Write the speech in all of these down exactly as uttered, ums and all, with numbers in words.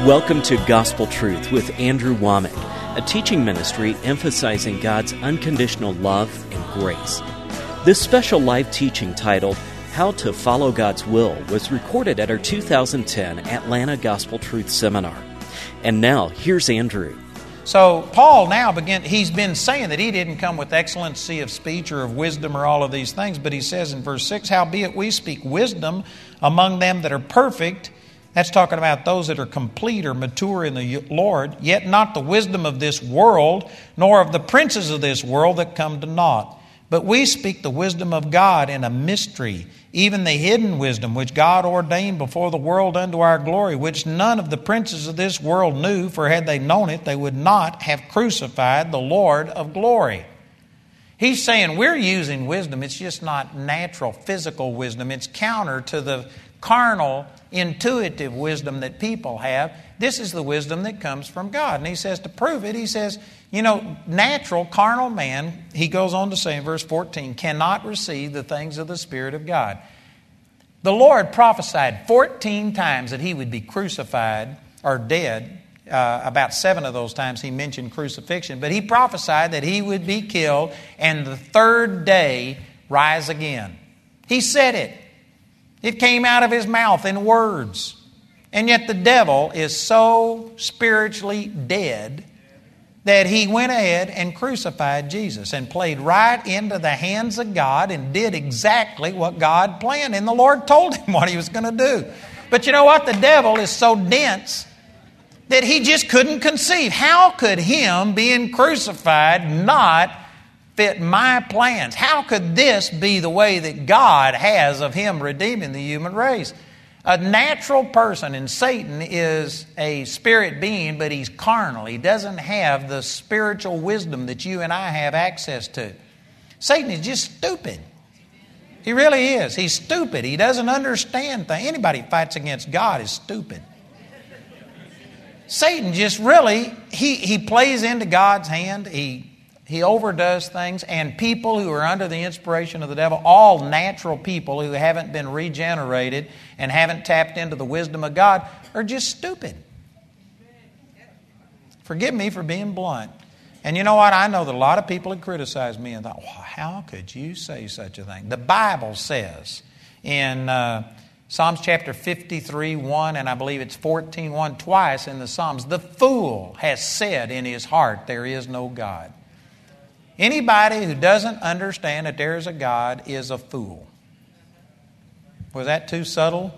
Welcome to Gospel Truth with Andrew Womack, a teaching ministry emphasizing God's unconditional love and grace. This special live teaching titled, How to Follow God's Will, was recorded at our two thousand ten Atlanta Gospel Truth Seminar. And now, here's Andrew. So Paul now begin, he's been saying that he didn't come with excellency of speech or of wisdom or all of these things, but he says in verse six, howbeit we speak wisdom among them that are perfect. That's talking about those that are complete or mature in the Lord, yet not the wisdom of this world, nor of the princes of this world that come to naught. But we speak the wisdom of God in a mystery, even the hidden wisdom which God ordained before the world unto our glory, which none of the princes of this world knew, for had they known it, they would not have crucified the Lord of glory. He's saying we're using wisdom. It's just not natural, physical wisdom. It's counter to the carnal, intuitive wisdom that people have. This is the wisdom that comes from God. And he says to prove it, he says, you know, natural, carnal man, he goes on to say in verse fourteen, cannot receive the things of the Spirit of God. The Lord prophesied fourteen times that he would be crucified or dead. Uh, about seven of those times he mentioned crucifixion. But he prophesied that he would be killed and the third day rise again. He said it. It came out of his mouth in words. And yet the devil is so spiritually dead that he went ahead and crucified Jesus and played right into the hands of God and did exactly what God planned. And the Lord told him what he was going to do. But you know what? The devil is so dense that he just couldn't conceive. How could him being crucified not fit my plans? How could this be the way that God has of him redeeming the human race? A natural person, and Satan is a spirit being, but he's carnal. He doesn't have the spiritual wisdom that you and I have access to. Satan is just stupid. He really is. He's stupid. He doesn't understand things. Anybody who fights against God is stupid. Satan just really, he, he plays into God's hand. He He overdoes things, and people who are under the inspiration of the devil, all natural people who haven't been regenerated and haven't tapped into the wisdom of God, are just stupid. Forgive me for being blunt. And you know what? I know that a lot of people have criticized me and thought, well, how could you say such a thing? The Bible says in uh, Psalms chapter fifty-three, one, and I believe it's fourteen, one, twice in the Psalms, the fool has said in his heart, there is no God. Anybody who doesn't understand that there is a God is a fool. Was that too subtle?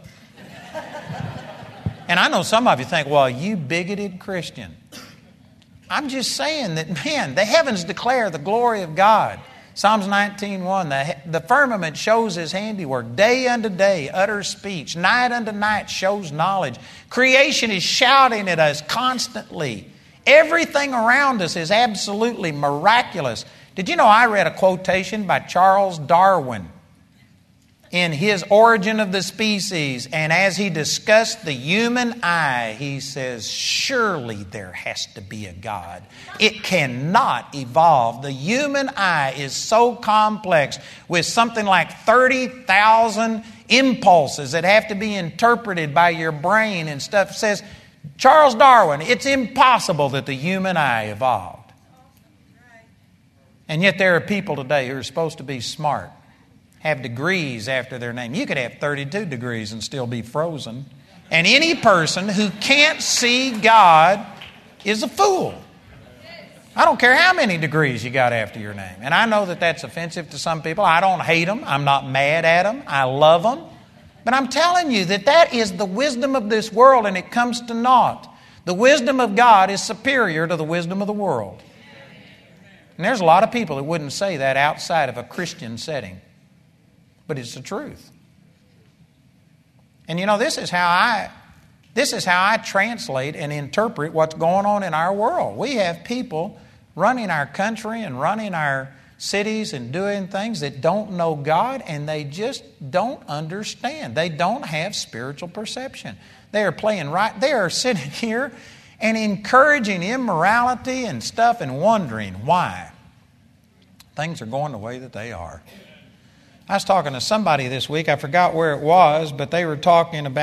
And I know some of you think, well, you bigoted Christian. I'm just saying that, man, the heavens declare the glory of God. Psalms nineteen, one, the, the firmament shows his handiwork. Day unto day utters speech. Night unto night shows knowledge. Creation is shouting at us constantly. Everything around us is absolutely miraculous. Did you know I read a quotation by Charles Darwin in his Origin of the Species, and as he discussed the human eye, he says, surely there has to be a God. It cannot evolve. The human eye is so complex with something like thirty thousand impulses that have to be interpreted by your brain and stuff. It says, Charles Darwin, it's impossible that the human eye evolved. And yet there are people today who are supposed to be smart, have degrees after their name. You could have thirty-two degrees and still be frozen. And any person who can't see God is a fool. I don't care how many degrees you got after your name. And I know that that's offensive to some people. I don't hate them. I'm not mad at them. I love them. But I'm telling you that that is the wisdom of this world, and it comes to naught. The wisdom of God is superior to the wisdom of the world. And there's a lot of people that wouldn't say that outside of a Christian setting. But it's the truth. And you know, this is how I this is how I translate and interpret what's going on in our world. We have people running our country and running our cities and doing things that don't know God, and they just don't understand. They don't have spiritual perception. They are playing right. They are sitting here and encouraging immorality and stuff and wondering why things are going the way that they are. I was talking to somebody this week. I forgot where it was, but they were talking about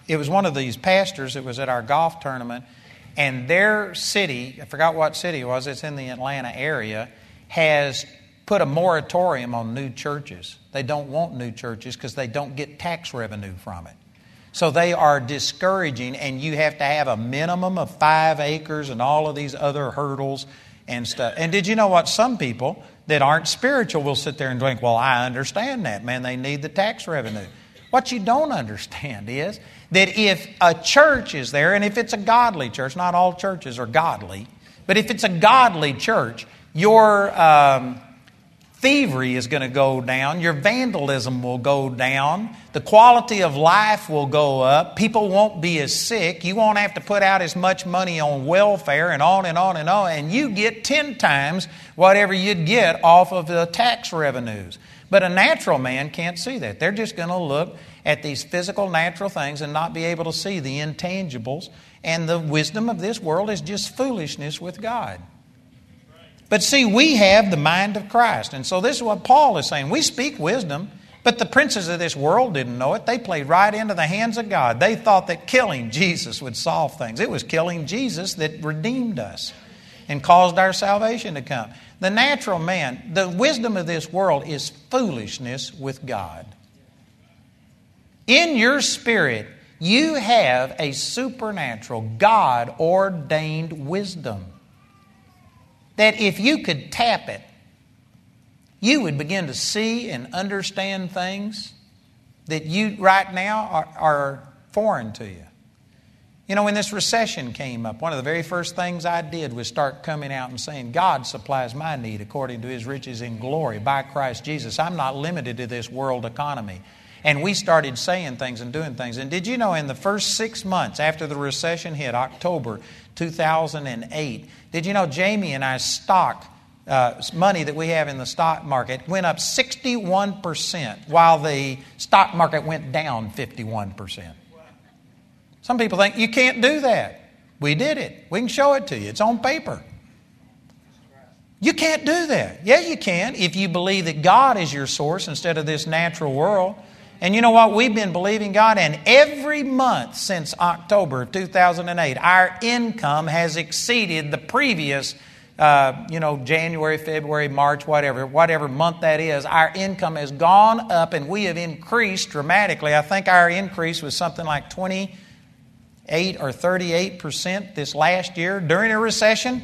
it was one of these pastors that was at our golf tournament, and their city, I forgot what city it was, it's in the Atlanta area, has put a moratorium on new churches. They don't want new churches because they don't get tax revenue from it. So they are discouraging, and you have to have a minimum of five acres and all of these other hurdles and stuff. And did you know what? Some people that aren't spiritual will sit there and think, well, I understand that, man. They need the tax revenue. What you don't understand is that if a church is there, and if it's a godly church, not all churches are godly, but if it's a godly church, your um, thievery is going to go down. Your vandalism will go down. The quality of life will go up. People won't be as sick. You won't have to put out as much money on welfare and on and on and on. And you get ten times whatever you'd get off of the tax revenues. But a natural man can't see that. They're just going to look at these physical, natural things and not be able to see the intangibles. And the wisdom of this world is just foolishness with God. But see, we have the mind of Christ. And so this is what Paul is saying. We speak wisdom, but the princes of this world didn't know it. They played right into the hands of God. They thought that killing Jesus would solve things. It was killing Jesus that redeemed us and caused our salvation to come. The natural man, the wisdom of this world is foolishness with God. In your spirit, you have a supernatural, God-ordained wisdom that if you could tap it, you would begin to see and understand things that you right now are, are foreign to you. You know, when this recession came up, one of the very first things I did was start coming out and saying, God supplies my need according to His riches in glory by Christ Jesus. I'm not limited to this world economy. And we started saying things and doing things. And did you know in the first six months after the recession hit, October two thousand eight, did you know Jamie and I's stock, uh, money that we have in the stock market went up sixty-one percent while the stock market went down fifty-one percent. Some people think you can't do that. We did it. We can show it to you. It's on paper. You can't do that. Yeah, you can if you believe that God is your source instead of this natural world. And you know what? We've been believing God, and every month since October of two thousand eight, our income has exceeded the previous, uh, you know, January, February, March, whatever, whatever month that is. Our income has gone up, and we have increased dramatically. I think our increase was something like twenty-eight or thirty-eight percent this last year during a recession.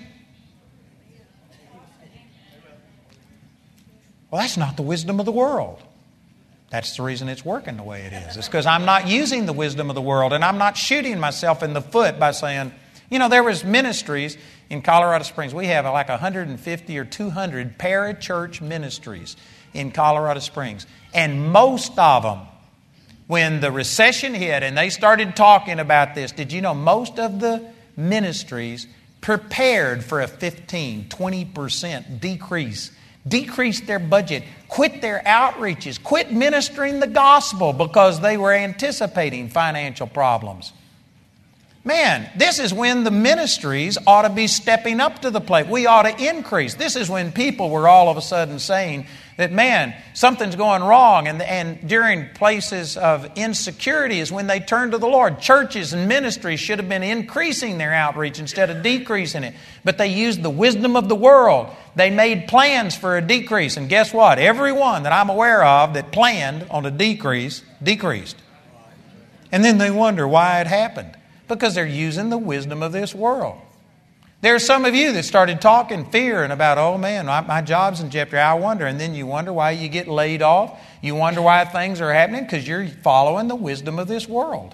Well, that's not the wisdom of the world. That's the reason it's working the way it is. It's because I'm not using the wisdom of the world, and I'm not shooting myself in the foot by saying, you know, there was ministries in Colorado Springs. We have like one hundred fifty or two hundred parachurch ministries in Colorado Springs. And most of them, when the recession hit and they started talking about this, did you know most of the ministries prepared for a fifteen, twenty percent decrease? Decreased their budget, quit their outreaches, quit ministering the gospel because they were anticipating financial problems. Man, this is when the ministries ought to be stepping up to the plate. We ought to increase. This is when people were all of a sudden saying that, man, something's going wrong. And, and during places of insecurity is when they turned to the Lord. Churches and ministries should have been increasing their outreach instead of decreasing it. But they used the wisdom of the world. They made plans for a decrease. And guess what? Everyone that I'm aware of that planned on a decrease, decreased. And then they wonder why it happened. Because they're using the wisdom of this world. There are some of you that started talking fear and about, oh man, my, my job's in jeopardy. I wonder. And then you wonder why you get laid off. You wonder why things are happening because you're following the wisdom of this world.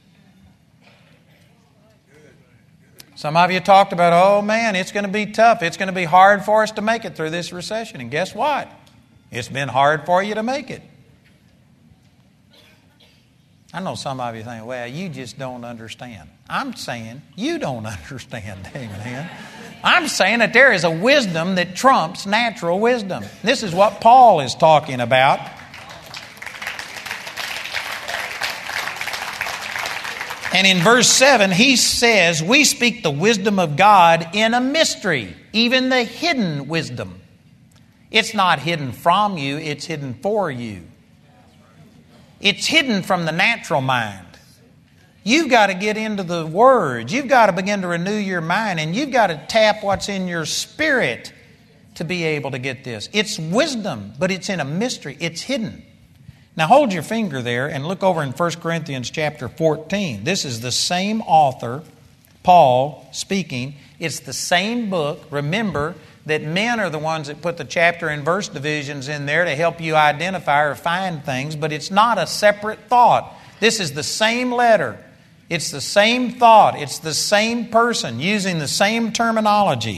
Some of you talked about, oh man, it's going to be tough. It's going to be hard for us to make it through this recession. And guess what? It's been hard for you to make it. I know some of you think, well, you just don't understand. I'm saying you don't understand, amen. I'm saying that there is a wisdom that trumps natural wisdom. This is what Paul is talking about. And in verse seven, he says, we speak the wisdom of God in a mystery, even the hidden wisdom. It's not hidden from you, it's hidden for you. It's hidden from the natural mind. You've got to get into the Word. You've got to begin to renew your mind, and you've got to tap what's in your spirit to be able to get this. It's wisdom, but it's in a mystery. It's hidden. Now hold your finger there and look over in First Corinthians chapter fourteen. This is the same author, Paul, speaking. It's the same book. Remember that men are the ones that put the chapter and verse divisions in there to help you identify or find things, but it's not a separate thought. This is the same letter. It's the same thought. It's the same person using the same terminology.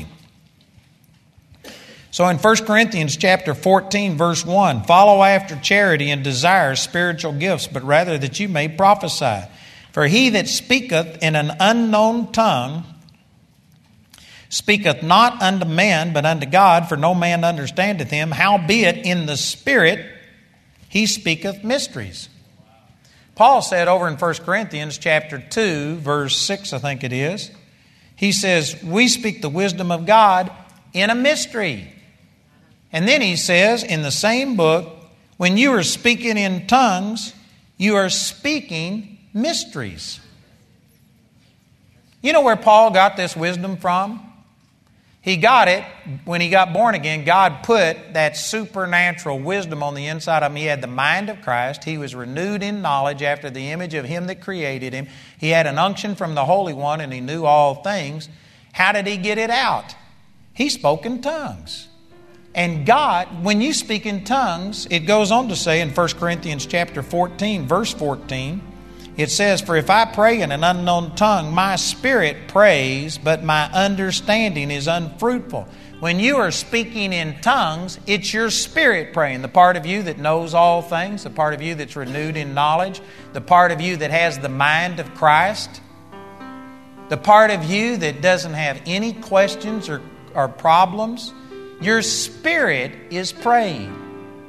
So in First Corinthians chapter fourteen, verse one, follow after charity and desire spiritual gifts, but rather that you may prophesy. For he that speaketh in an unknown tongue speaketh not unto man, but unto God, for no man understandeth him. Howbeit in the Spirit he speaketh mysteries. Paul said over in First Corinthians chapter two, verse six, I think it is, he says, we speak the wisdom of God in a mystery. And then he says in the same book, when you are speaking in tongues, you are speaking mysteries. You know where Paul got this wisdom from? He got it when he got born again. God put that supernatural wisdom on the inside of him. He had the mind of Christ. He was renewed in knowledge after the image of Him that created him. He had an unction from the Holy One, and he knew all things. How did he get it out? He spoke in tongues. And God, when you speak in tongues, it goes on to say in First Corinthians chapter fourteen, verse fourteen, it says, for if I pray in an unknown tongue, my spirit prays, but my understanding is unfruitful. When you are speaking in tongues, it's your spirit praying. The part of you that knows all things, the part of you that's renewed in knowledge, the part of you that has the mind of Christ, the part of you that doesn't have any questions or, or problems. Your spirit is praying.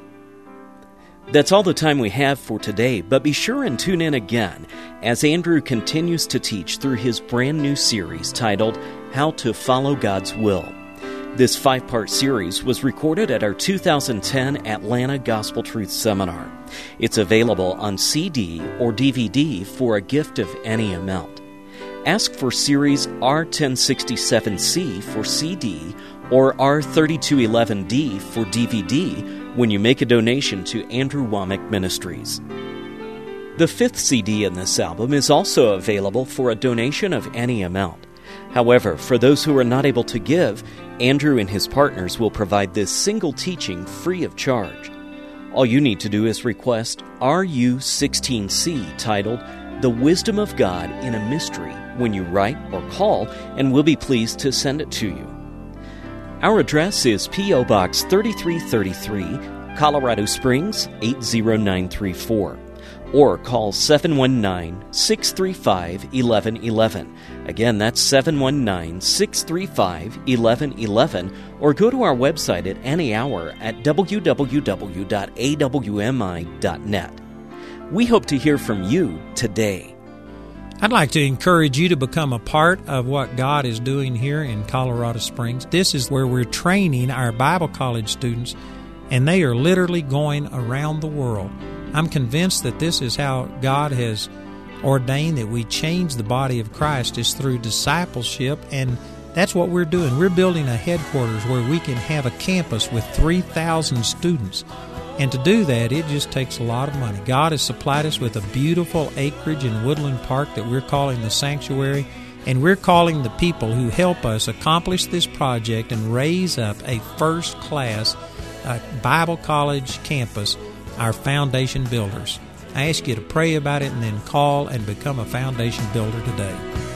That's all the time we have for today, but be sure and tune in again as Andrew continues to teach through his brand new series titled How to Follow God's Will. This five-part series was recorded at our two thousand ten Atlanta Gospel Truth Seminar. It's available on C D or D V D for a gift of any amount. Ask for Series R ten sixty-seven C for C D or R thirty-two eleven D for D V D when you make a donation to Andrew Wommack Ministries. The fifth C D in this album is also available for a donation of any amount. However, for those who are not able to give, Andrew and his partners will provide this single teaching free of charge. All you need to do is request R U sixteen C titled The Wisdom of God in a Mystery when you write or call, and we'll be pleased to send it to you. Our address is P O. Box thirty-three thirty-three, Colorado Springs eight zero nine three four, or call seven one nine, six three five, one one one one. Again, that's seven one nine, six three five, one one one one, or go to our website at any hour at w w w dot a w m i dot net. We hope to hear from you today. I'd like to encourage you to become a part of what God is doing here in Colorado Springs. This is where we're training our Bible college students, and they are literally going around the world. I'm convinced that this is how God has ordained that we change the body of Christ, is through discipleship, and that's what we're doing. We're building a headquarters where we can have a campus with three thousand students. And to do that, it just takes a lot of money. God has supplied us with a beautiful acreage in Woodland Park that we're calling the Sanctuary, and we're calling the people who help us accomplish this project and raise up a first-class uh, Bible college campus, our foundation builders. I ask you to pray about it and then call and become a foundation builder today.